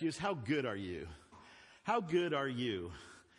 you is how good are you? How good are you?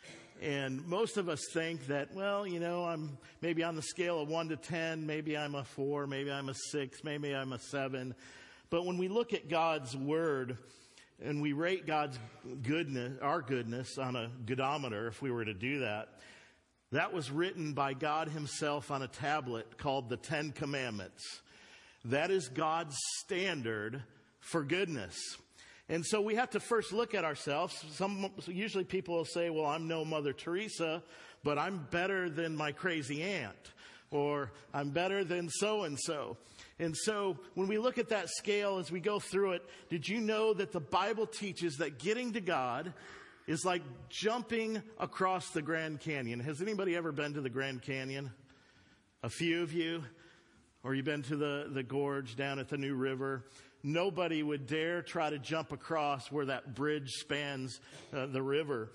And most of us think that, well, I'm maybe on the scale of 1 to 10, maybe I'm a 4, maybe I'm a 6, maybe I'm a 7. But when we look at God's Word and we rate God's goodness, our goodness on a goodometer, if we were to do that, that was written by God Himself on a tablet called the Ten Commandments. That is God's standard for goodness. And so we have to first look at ourselves. Usually people will say, well, I'm no Mother Teresa, but I'm better than my crazy aunt, or I'm better than so-and-so. And so when we look at that scale as we go through it, did you know that the Bible teaches that getting to God is like jumping across the Grand Canyon? Has anybody ever been to the Grand Canyon? A few of you? Or you've been to the gorge down at the New River? Nobody would dare try to jump across where that bridge spans the river.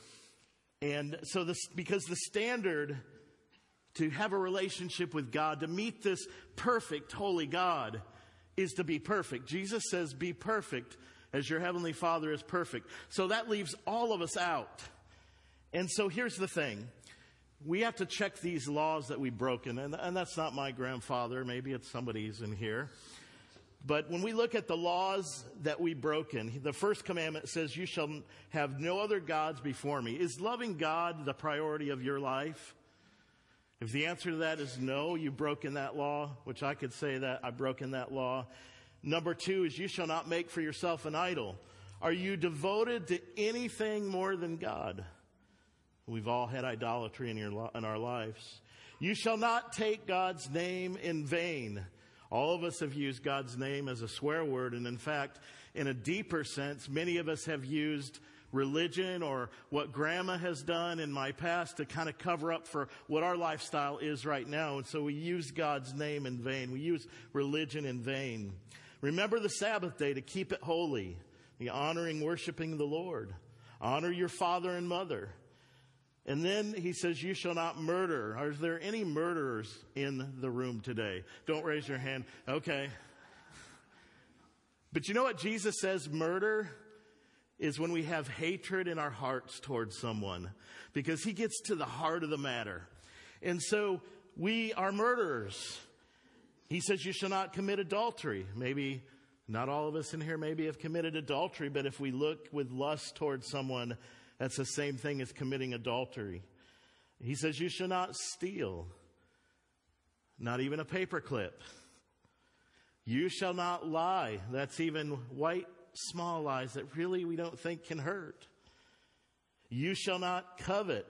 And so because the standard to have a relationship with God, to meet this perfect, holy God, is to be perfect. Jesus says, be perfect as your heavenly Father is perfect. So that leaves all of us out. And so here's the thing. We have to check these laws that we've broken. And that's not my grandfather. Maybe it's somebody's in here. But when we look at the laws that we've broken, the first commandment says, you shall have no other gods before me. Is loving God the priority of your life? If the answer to that is no, you've broken that law, which I could say that I've broken that law. Number 2 is you shall not make for yourself an idol. Are you devoted to anything more than God? We've all had idolatry in our lives. You shall not take God's name in vain. All of us have used God's name as a swear word. And in fact, in a deeper sense, many of us have used religion or what grandma has done in my past to kind of cover up for what our lifestyle is right now. And so we use God's name in vain. We use religion in vain. Remember the Sabbath day to keep it holy. The honoring, worshiping the Lord. Honor your father and mother. And then he says, you shall not murder. Are there any murderers in the room today? Don't raise your hand. Okay. But you know what Jesus says murder is when we have hatred in our hearts towards someone, because he gets to the heart of the matter. And so we are murderers. He says you shall not commit adultery. Maybe not all of us in here maybe have committed adultery, but if we look with lust towards someone, that's the same thing as committing adultery. He says you shall not steal, not even a paperclip. You shall not lie. That's even white, small lies that really we don't think can hurt. You shall not covet.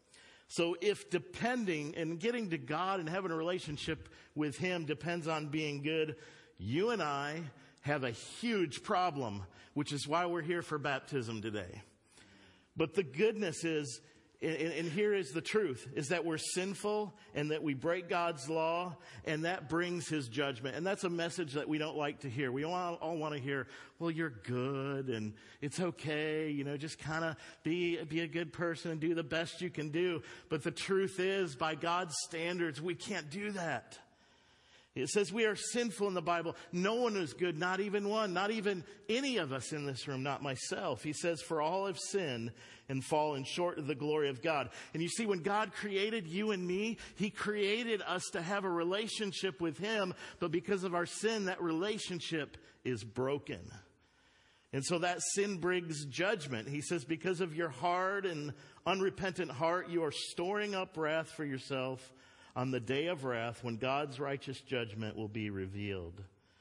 So if depending and getting to God and having a relationship with Him depends on being good, you and I have a huge problem, which is why we're here for baptism today. But the goodness is, and here is the truth, is that we're sinful and that we break God's law, and that brings His judgment. And that's a message that we don't like to hear. We all want to hear, well, you're good and it's okay, just kind of be a good person and do the best you can do. But the truth is, by God's standards, we can't do that. It says we are sinful in the Bible. No one is good, not even one, not even any of us in this room, not myself. He says, for all have sinned and fallen short of the glory of God. And you see, when God created you and me, He created us to have a relationship with Him. But because of our sin, that relationship is broken. And so that sin brings judgment. He says, because of your hard and unrepentant heart, you are storing up wrath for yourself on the day of wrath when God's righteous judgment will be revealed.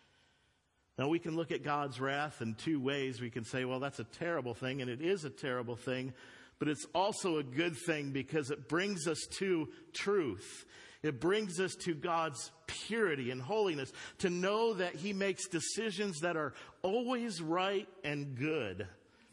Now we can look at God's wrath in two ways. We can say, well, that's a terrible thing, and it is a terrible thing, but it's also a good thing because it brings us to truth. It brings us to God's purity and holiness, to know that He makes decisions that are always right and good.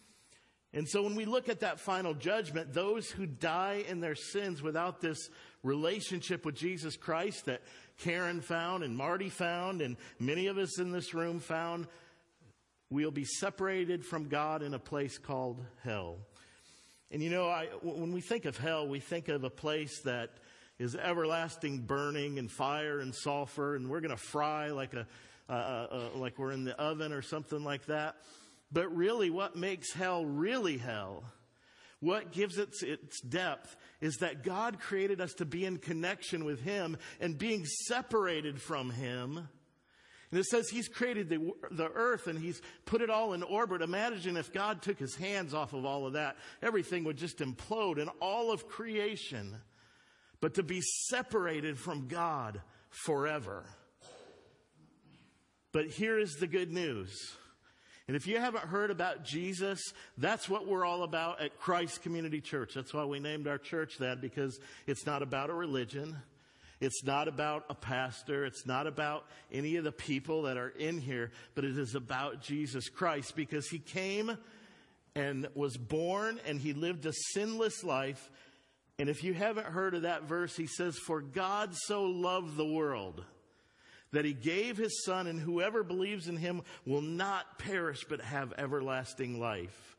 And so when we look at that final judgment, those who die in their sins without this relationship with Jesus Christ that Karen found and Marty found and many of us in this room found, we'll be separated from God in a place called hell. And when we think of hell, we think of a place that is everlasting burning and fire and sulfur, and we're going to fry like we're in the oven or something like that. But really, what makes hell really hell, what gives it its depth, is that God created us to be in connection with Him, and being separated from Him. And it says He's created the earth and He's put it all in orbit. Imagine if God took His hands off of all of that. Everything would just implode in all of creation. But to be separated from God forever. But here is the good news. And if you haven't heard about Jesus, that's what we're all about at Christ Community Church. That's why we named our church that, because it's not about a religion. It's not about a pastor. It's not about any of the people that are in here, but it is about Jesus Christ, because He came and was born and He lived a sinless life. And if you haven't heard of that verse, He says, "For God so loved the world that He gave His Son, and whoever believes in Him will not perish but have everlasting life."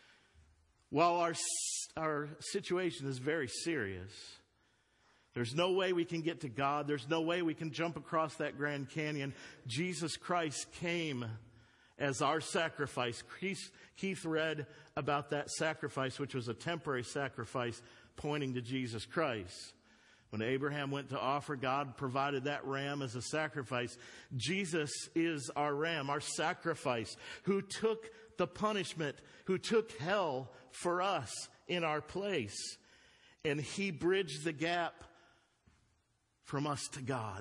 While our situation is very serious, there's no way we can get to God. There's no way we can jump across that Grand Canyon. Jesus Christ came as our sacrifice. Keith read about that sacrifice, which was a temporary sacrifice pointing to Jesus Christ. When Abraham went to offer, God provided that ram as a sacrifice. Jesus is our ram, our sacrifice, who took the punishment, who took hell for us in our place. And He bridged the gap from us to God.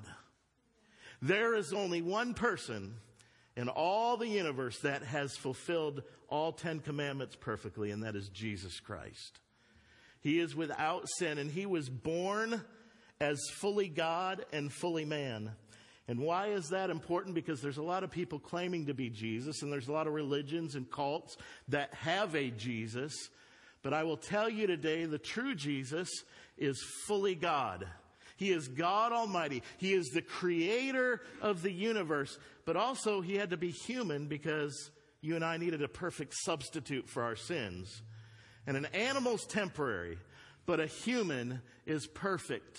There is only one person in all the universe that has fulfilled all 10 commandments perfectly, and that is Jesus Christ. He is without sin, and He was born as fully God and fully man. And why is that important? Because there's a lot of people claiming to be Jesus, and there's a lot of religions and cults that have a Jesus. But I will tell you today, the true Jesus is fully God. He is God Almighty. He is the creator of the universe. But also He had to be human, because you and I needed a perfect substitute for our sins. And an animal's temporary, but a human is perfect.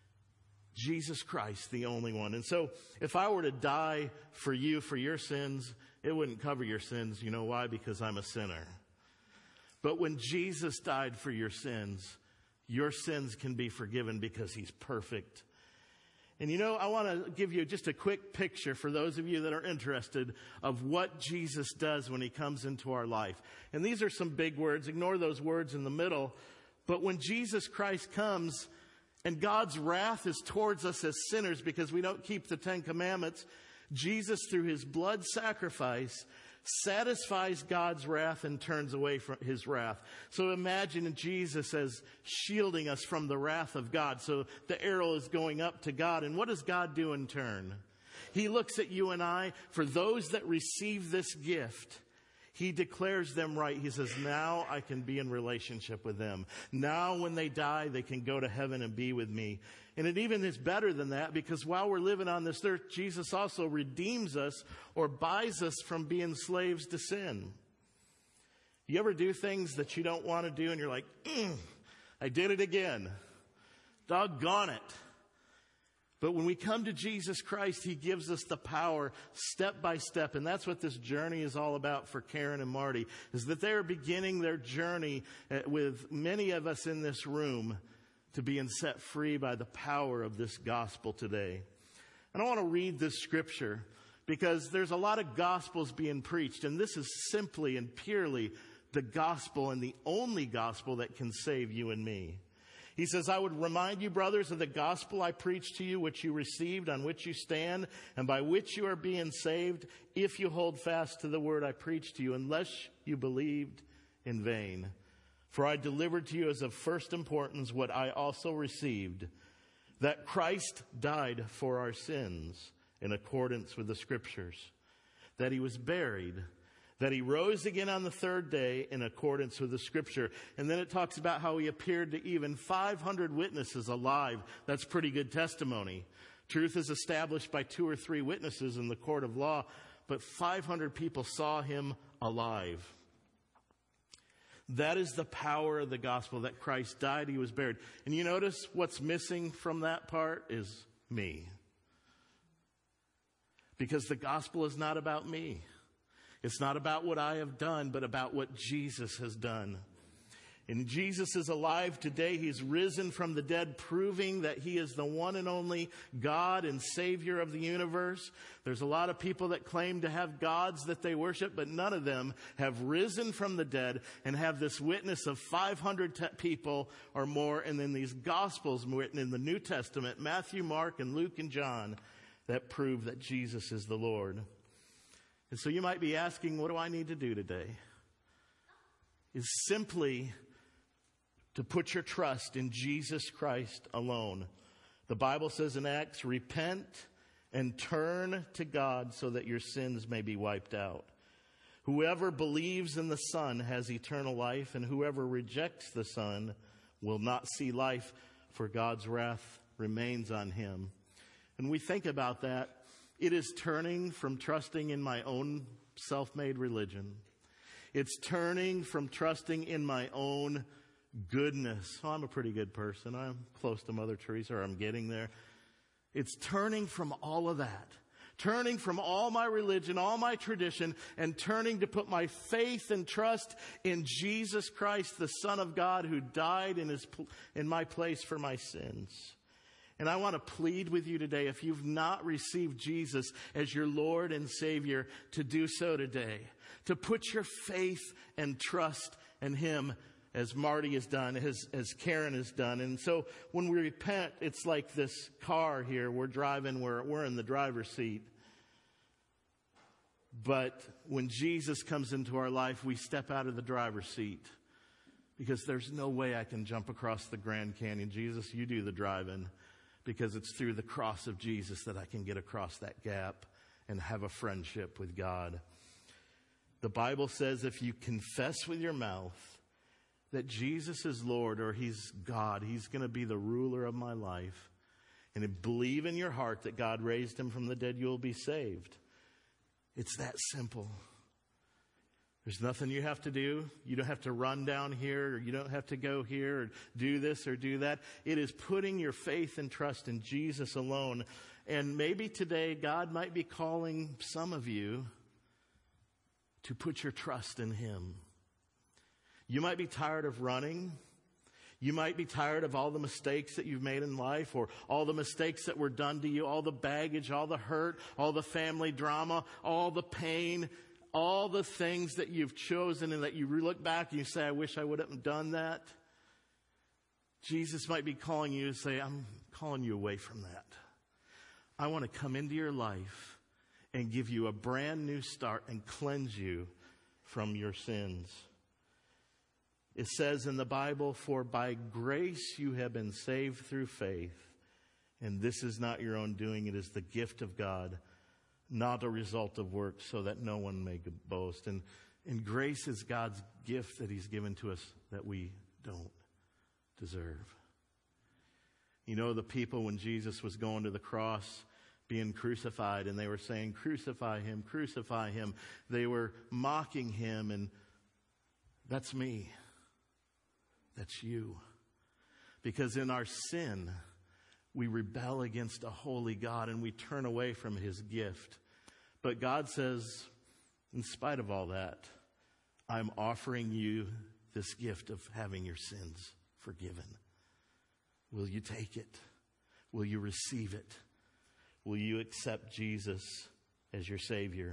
Jesus Christ, the only one. And so if I were to die for you, for your sins, it wouldn't cover your sins. You know why? Because I'm a sinner. But when Jesus died for your sins can be forgiven, because He's perfect. And I want to give you just a quick picture for those of you that are interested of what Jesus does when He comes into our life. And these are some big words. Ignore those words in the middle. But when Jesus Christ comes and God's wrath is towards us as sinners because we don't keep the 10 commandments, Jesus, through His blood sacrifice, satisfies God's wrath and turns away from His wrath. So imagine Jesus as shielding us from the wrath of God. So the arrow is going up to God. And what does God do in turn? He looks at you and I. For those that receive this gift, He declares them right. He says, now I can be in relationship with them. Now when they die, they can go to heaven and be with me. And it even is better than that, because while we're living on this earth, Jesus also redeems us or buys us from being slaves to sin. You ever do things that you don't want to do and you're like, I did it again. Doggone it. But when we come to Jesus Christ, He gives us the power step by step. And that's what this journey is all about for Karen and Marty, is that they're beginning their journey with many of us in this room to being set free by the power of this gospel today. And I want to read this scripture because there's a lot of gospels being preached. And this is simply and purely the gospel, and the only gospel that can save you and me. He says, I would remind you, brothers, of the gospel I preached to you, which you received, on which you stand, and by which you are being saved, if you hold fast to the word I preached to you, unless you believed in vain. For I delivered to you as of first importance what I also received, that Christ died for our sins in accordance with the Scriptures, that He was buried, that He rose again on the third day in accordance with the Scripture. And then it talks about how He appeared to even 500 witnesses alive. That's pretty good testimony. Truth is established by 2 or 3 witnesses in the court of law, but 500 people saw Him alive. That is the power of the gospel, that Christ died, He was buried. And you notice what's missing from that part is me. Because the gospel is not about me. It's not about what I have done, but about what Jesus has done. And Jesus is alive today. He's risen from the dead, proving that he is the one and only God and Savior of the universe. There's a lot of people that claim to have gods that they worship, but none of them have risen from the dead and have this witness of 500 people or more. And then these Gospels written in the New Testament, Matthew, Mark, and Luke, and John, that prove that Jesus is the Lord. And so you might be asking, what do I need to do today? Is simply to put your trust in Jesus Christ alone. The Bible says in Acts, repent and turn to God so that your sins may be wiped out. Whoever believes in the Son has eternal life, and whoever rejects the Son will not see life, for God's wrath remains on him. And we think about that. It is turning from trusting in my own self-made religion. It's turning from trusting in my own goodness. Oh, I'm a pretty good person. I'm close to Mother Teresa, or I'm getting there. It's turning from all of that. Turning from all my religion, all my tradition, and turning to put my faith and trust in Jesus Christ, the Son of God, who died in my place for my sins. And I want to plead with you today, if you've not received Jesus as your Lord and Savior, to do so today. To put your faith and trust in him, as Marty has done, as Karen has done. And so when we repent, it's like this car here. We're driving, we're in the driver's seat. But when Jesus comes into our life, we step out of the driver's seat. Because there's no way I can jump across the Grand Canyon. Jesus, you do the driving. Because it's through the cross of Jesus that I can get across that gap and have a friendship with God. The Bible says if you confess with your mouth that Jesus is Lord, or he's God, he's going to be the ruler of my life, and you believe in your heart that God raised him from the dead, you'll be saved. It's that simple. There's nothing you have to do. You don't have to run down here, or you don't have to go here, or do this or do that. It is putting your faith and trust in Jesus alone. And maybe today God might be calling some of you to put your trust in him. You might be tired of running. You might be tired of all the mistakes that you've made in life, or all the mistakes that were done to you, all the baggage, all the hurt, all the family drama, all the pain, all the things that you've chosen and that you look back and you say, I wish I would have done that. Jesus might be calling you to say, I'm calling you away from that. I want to come into your life and give you a brand new start and cleanse you from your sins. It says in the Bible, for by grace you have been saved through faith, and this is not your own doing, it is the gift of God, not a result of works, so that no one may boast. And grace is God's gift that he's given to us that we don't deserve. You know, the people, when Jesus was going to the cross, being crucified, and they were saying, crucify him, crucify him. They were mocking him, and that's me. That's you. Because in our sin, we rebel against a holy God and we turn away from his gift. But God says, in spite of all that, I'm offering you this gift of having your sins forgiven. Will you take it? Will you receive it? Will you accept Jesus as your Savior?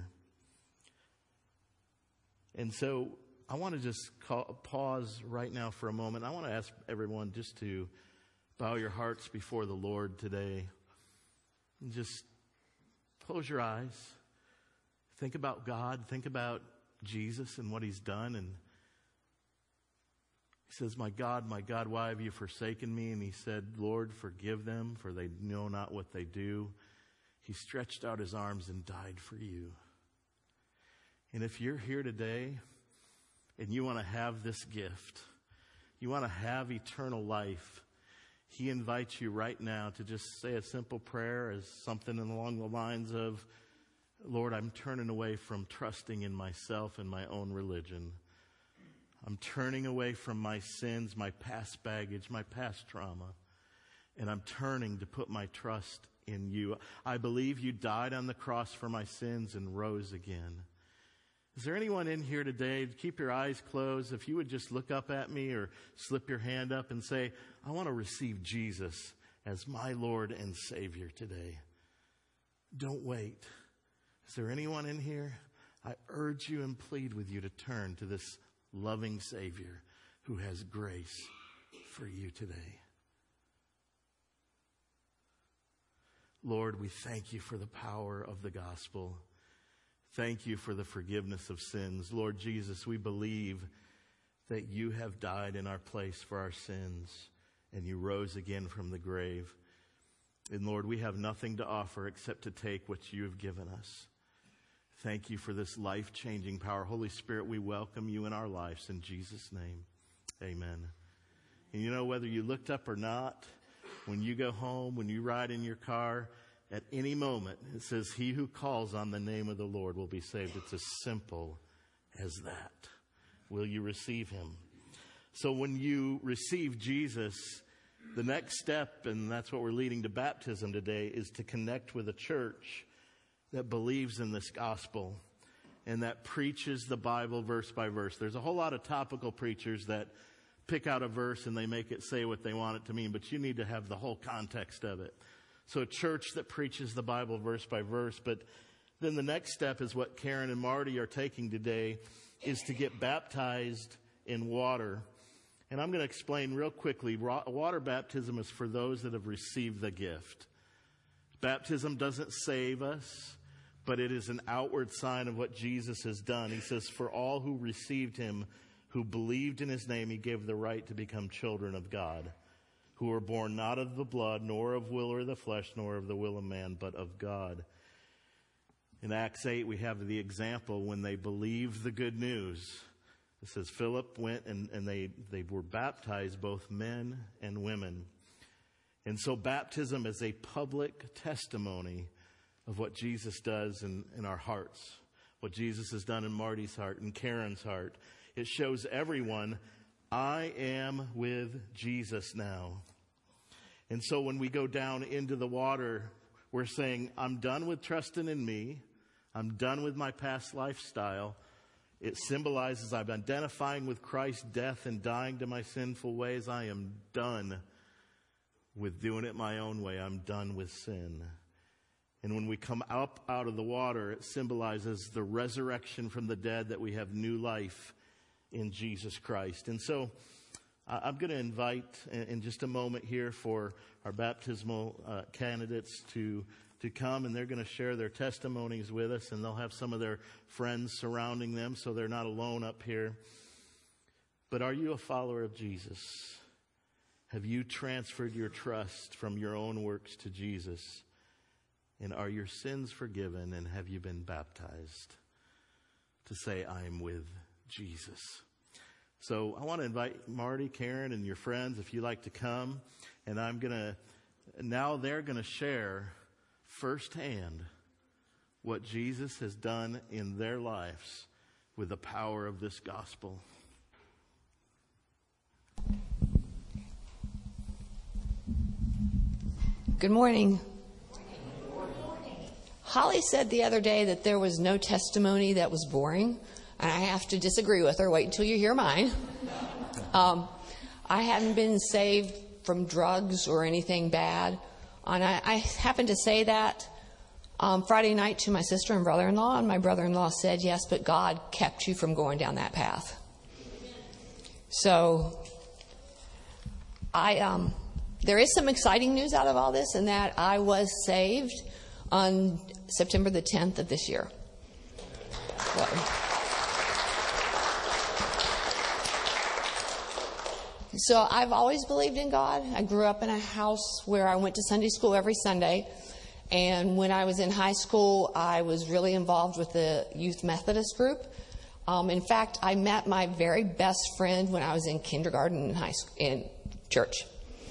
And so I want to just pause right now for a moment. I want to ask everyone just to bow your hearts before the Lord today. And just close your eyes. Think about God. Think about Jesus and what he's done. And he says, my God, why have you forsaken me? And he said, Lord, forgive them, for they know not what they do. He stretched out his arms and died for you. And if you're here today and you want to have this gift, you want to have eternal life, he invites you right now to just say a simple prayer as something along the lines of, Lord, I'm turning away from trusting in myself and my own religion. I'm turning away from my sins, my past baggage, my past trauma, and I'm turning to put my trust in you. I believe you died on the cross for my sins and rose again. Is there anyone in here today? Keep your eyes closed. If you would just look up at me or slip your hand up and say, I want to receive Jesus as my Lord and Savior today. Don't wait. Is there anyone in here? I urge you and plead with you to turn to this loving Savior who has grace for you today. Lord, we thank you for the power of the gospel. Thank you for the forgiveness of sins. Lord Jesus, we believe that you have died in our place for our sins and you rose again from the grave. And Lord, we have nothing to offer except to take what you have given us. Thank you for this life-changing power. Holy Spirit, we welcome you in our lives in Jesus' name. Amen. And you know, whether you looked up or not, when you go home, when you ride in your car, at any moment, it says, he who calls on the name of the Lord will be saved. It's as simple as that. Will you receive him? So when you receive Jesus, the next step, and that's what we're leading to baptism today, is to connect with a church that believes in this gospel and that preaches the Bible verse by verse. There's a whole lot of topical preachers that pick out a verse and they make it say what they want it to mean, but you need to have the whole context of it. So a church that preaches the Bible verse by verse. But then the next step is what Karen and Marty are taking today, is to get baptized in water. And I'm going to explain real quickly. Water baptism is for those that have received the gift. Baptism doesn't save us, but it is an outward sign of what Jesus has done. He says, for all who received him, who believed in his name, he gave the right to become children of God, who were born not of the blood, nor of will or the flesh, nor of the will of man, but of God. In Acts 8, we have the example when they believed the good news. It says Philip went and they were baptized, both men and women. And so baptism is a public testimony of what Jesus does in our hearts, what Jesus has done in Marty's heart and Karen's heart. It shows everyone, I am with Jesus now. And so when we go down into the water, we're saying, I'm done with trusting in me. I'm done with my past lifestyle. It symbolizes I'm identifying with Christ's death and dying to my sinful ways. I am done with doing it my own way. I'm done with sin. And when we come up out of the water, it symbolizes the resurrection from the dead, that we have new life in Jesus Christ. And so I'm going to invite in just a moment here for our baptismal candidates to come, and they're going to share their testimonies with us, and they'll have some of their friends surrounding them so they're not alone up here. But are you a follower of Jesus? Have you transferred your trust from your own works to Jesus? And are your sins forgiven, and have you been baptized to say, I am with Jesus? So I want to invite Marty, Karen, and your friends, if you'd like to come. And they're going to share firsthand what Jesus has done in their lives with the power of this gospel. Good morning. Holly said the other day that there was no testimony that was boring, and I have to disagree with her. Wait until you hear mine. I hadn't been saved from drugs or anything bad, and I happened to say that Friday night to my sister and brother-in-law, and my brother-in-law said, yes, but God kept you from going down that path. So there is some exciting news out of all this, in that I was saved on September the 10th of this year. So I've always believed in God. I grew up in a house where I went to Sunday school every Sunday. And when I was in high school, I was really involved with the Youth Methodist group. In fact, I met my very best friend when I was in kindergarten and in church.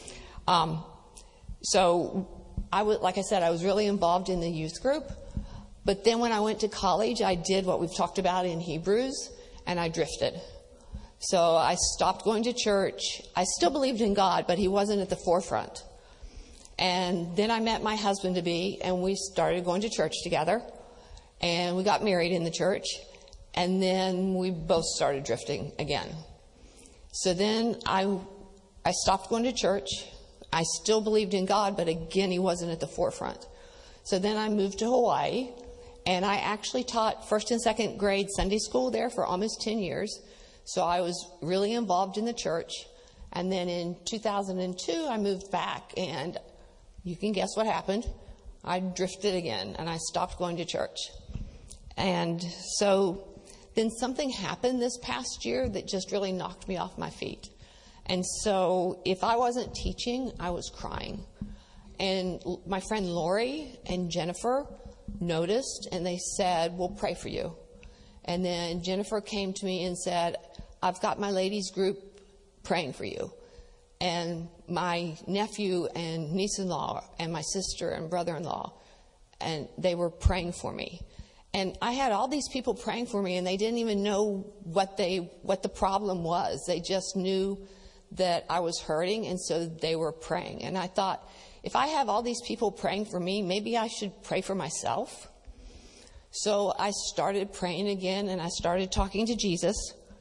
So like I said, I was really involved in the youth group. But then when I went to college, I did what we've talked about in Hebrews, and I drifted. So I stopped going to church. I still believed in God, but he wasn't at the forefront. And then I met my husband-to-be, and we started going to church together. And we got married in the church. And then we both started drifting again. So then I stopped going to church. I still believed in God, but again, he wasn't at the forefront. So then I moved to Hawaii, and I actually taught first and second grade Sunday school there for almost 10 years. So I was really involved in the church. And then in 2002, I moved back, and you can guess what happened. I drifted again, and I stopped going to church. And so then something happened this past year that just really knocked me off my feet. And so if I wasn't teaching, I was crying. And my friend Lori and Jennifer noticed, and they said, we'll pray for you. And then Jennifer came to me and said, I've got my ladies group praying for you. And my nephew and niece-in-law and my sister and brother-in-law, and they were praying for me. And I had all these people praying for me, and they didn't even know what the problem was. They just knew that I was hurting, and so they were praying. And I thought, if I have all these people praying for me, maybe I should pray for myself. So I started praying again, and I started talking to Jesus.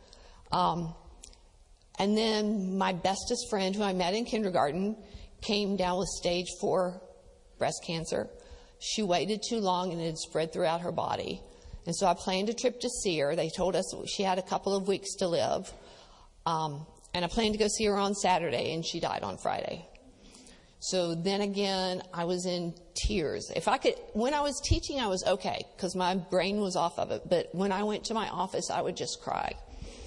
And then my bestest friend, who I met in kindergarten, came down with stage 4 breast cancer. She waited too long, and it had spread throughout her body. And so I planned a trip to see her. They told us she had a couple of weeks to live. And I planned to go see her on Saturday, and she died on Friday. So then again, I was in tears. When I was teaching, I was okay, because my brain was off of it. But when I went to my office, I would just cry.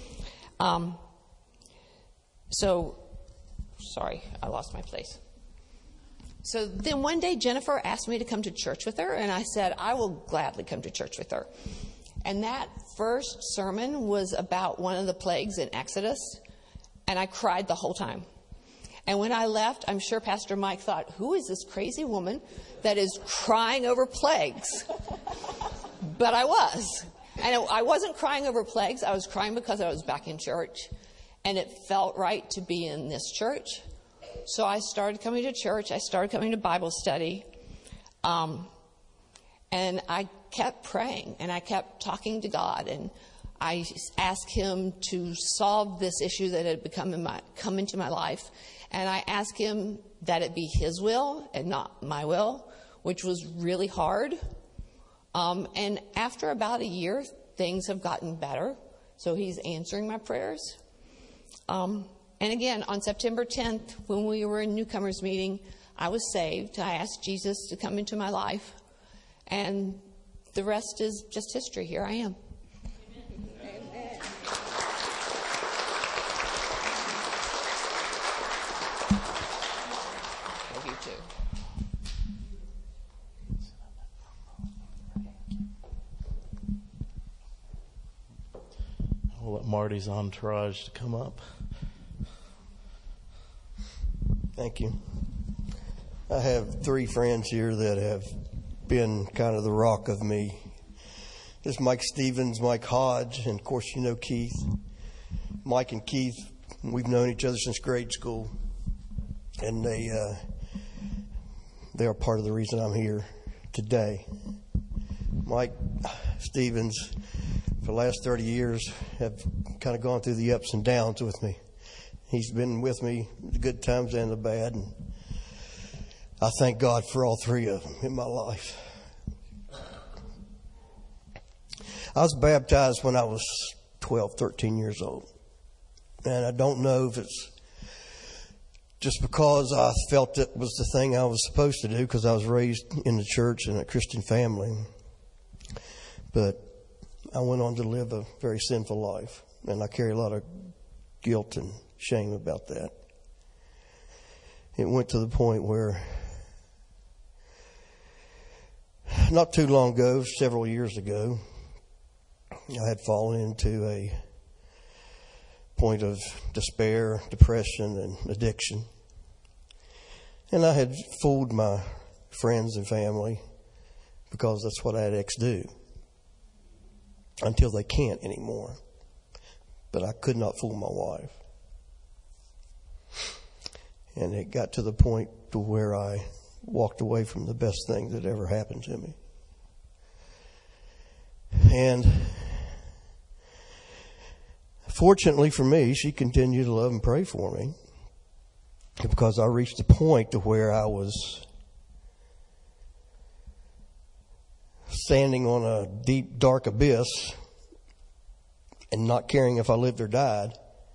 Sorry, I lost my place. So then one day, Jennifer asked me to come to church with her, and I said, I will gladly come to church with her. And that first sermon was about one of the plagues in Exodus, and I cried the whole time. And when I left, I'm sure Pastor Mike thought, who is this crazy woman that is crying over plagues? But I was. And I wasn't crying over plagues. I was crying because I was back in church. And it felt right to be in this church. So I started coming to church. I started coming to Bible study. And I kept praying, and I kept talking to God. And I asked him to solve this issue that had come into my life. And I asked him that it be his will and not my will, which was really hard. And after about a year, things have gotten better. So he's answering my prayers. And again, on September 10th, when we were in newcomers meeting, I was saved. I asked Jesus to come into my life. And the rest is just history. Here I am. Amen. Love you too. I'll let Marty's entourage to come up. Thank you. I have 3 friends here that have been kind of the rock of me. There's Mike Stevens, Mike Hodge, and of course you know Keith. Mike and Keith, we've known each other since grade school, and they are part of the reason I'm here today. Mike Stevens, for the last 30 years, have kind of gone through the ups and downs with me. He's been with me, the good times and the bad, and I thank God for all 3 of them in my life. I was baptized when I was 12, 13 years old. And I don't know if it's just because I felt it was the thing I was supposed to do, because I was raised in the church and a Christian family. But I went on to live a very sinful life, and I carry a lot of guilt and shame about that. It went to the point where not too long ago, several years ago, I had fallen into a point of despair, depression, and addiction. And I had fooled my friends and family, because that's what addicts do, until they can't anymore. But I could not fool my wife. And it got to the point to where I walked away from the best thing that ever happened to me. And Fortunately for me, she continued to love and pray for me, because I reached a point to where I was standing on a deep, dark abyss and not caring if I lived or died.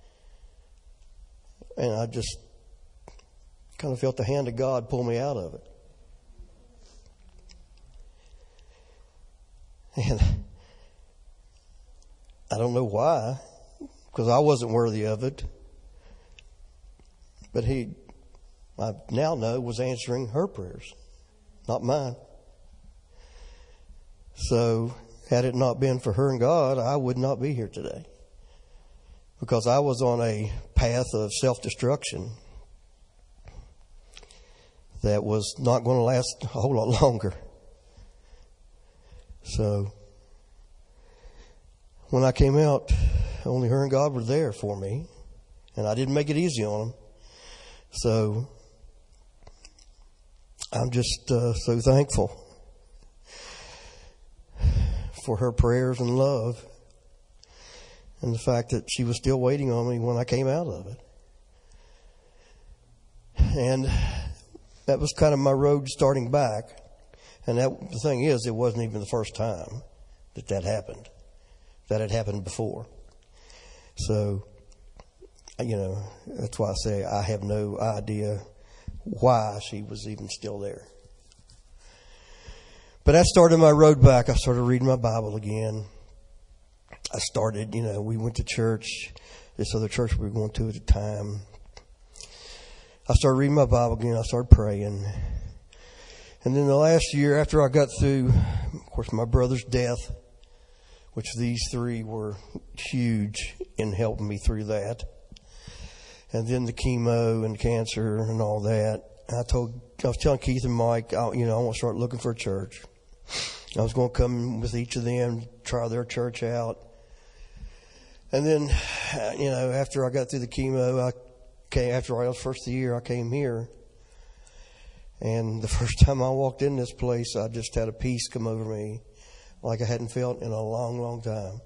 And I just kind of felt the hand of God pull me out of it. And I don't know why, because I wasn't worthy of it. But He, I now know, was answering her prayers, not mine. So, had it not been for her and God, I would not be here today. Because I was on a path of self-destruction that was not going to last a whole lot longer. So, when I came out, only her and God were there for me. And I didn't make it easy on them. So, I'm just so thankful for her prayers and love, and the fact that she was still waiting on me when I came out of it. And that was kind of my road starting back. And the thing is, it wasn't even the first time that happened. That had happened before. So, that's why I say I have no idea why she was even still there. But that started my road back. I started reading my Bible again. I started, we went to church, this other church we were going to at the time. I started reading my Bible again. I started praying. And then the last year, after I got through, of course, my brother's death, which these three were huge in helping me through that. And then the chemo and cancer and all that. I was telling Keith and Mike, I want to start looking for a church. I was going to come with each of them, try their church out. And then, after I got through the chemo, after I was first of the year, I came here. And the first time I walked in this place, I just had a peace come over me like I hadn't felt in a long, long time.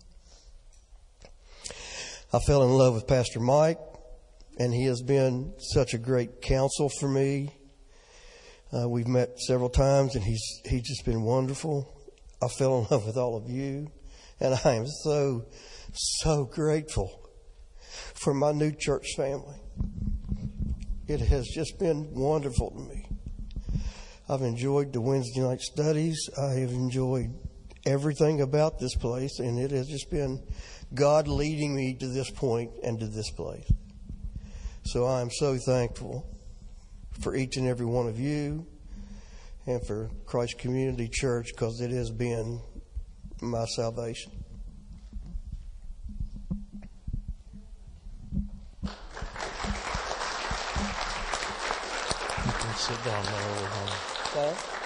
I fell in love with Pastor Mike, and he has been such a great counsel for me. We've met several times, and he's just been wonderful. I fell in love with all of you, and I am so, so grateful for my new church family. It has just been wonderful to me. I've enjoyed the Wednesday night studies. I have enjoyed everything about this place, and it has just been God leading me to this point and to this place. So I'm so thankful for each and every one of you and for Christ Community Church, because it has been my salvation. You can sit down now.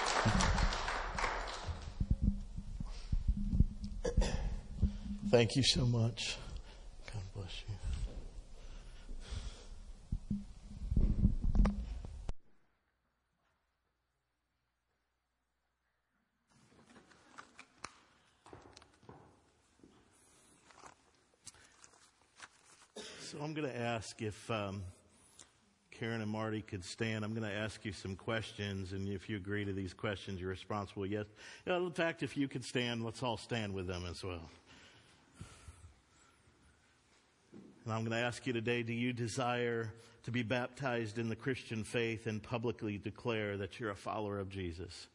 Thank you so much. God bless you. So I'm going to ask if Karen and Marty could stand. I'm going to ask you some questions, and if you agree to these questions, you're responsible. Yes. In fact, if you could stand, let's all stand with them as well. And I'm going to ask you today, do you desire to be baptized in the Christian faith and publicly declare that you're a follower of Jesus?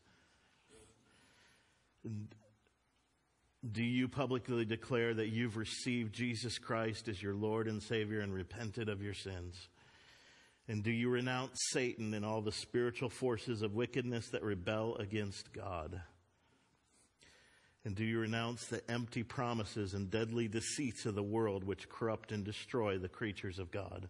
Do you publicly declare that you've received Jesus Christ as your Lord and Savior and repented of your sins? And do you renounce Satan and all the spiritual forces of wickedness that rebel against God? And do you renounce the empty promises and deadly deceits of the world which corrupt and destroy the creatures of God?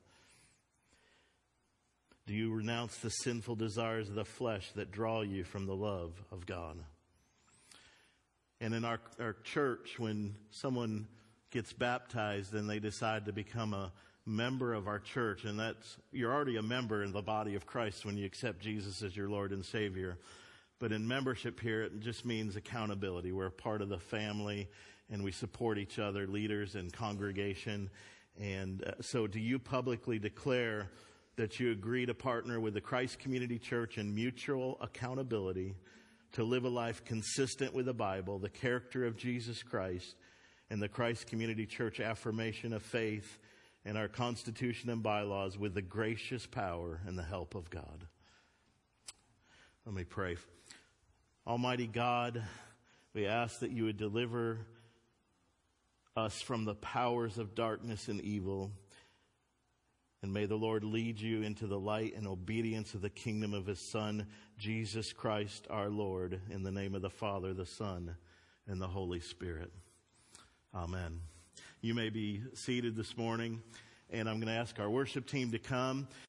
Do you renounce the sinful desires of the flesh that draw you from the love of God? And in our church, when someone gets baptized and they decide to become a member of our church, and you're already a member in the body of Christ when you accept Jesus as your Lord and Savior. But in membership here, it just means accountability. We're a part of the family, and we support each other, leaders and congregation. And so do you publicly declare that you agree to partner with the Christ Community Church in mutual accountability to live a life consistent with the Bible, the character of Jesus Christ, and the Christ Community Church affirmation of faith and our Constitution and bylaws with the gracious power and the help of God? Let me pray. Almighty God, we ask that you would deliver us from the powers of darkness and evil. And may the Lord lead you into the light and obedience of the kingdom of his Son, Jesus Christ our Lord, in the name of the Father, the Son, and the Holy Spirit. Amen. You may be seated this morning, and I'm going to ask our worship team to come.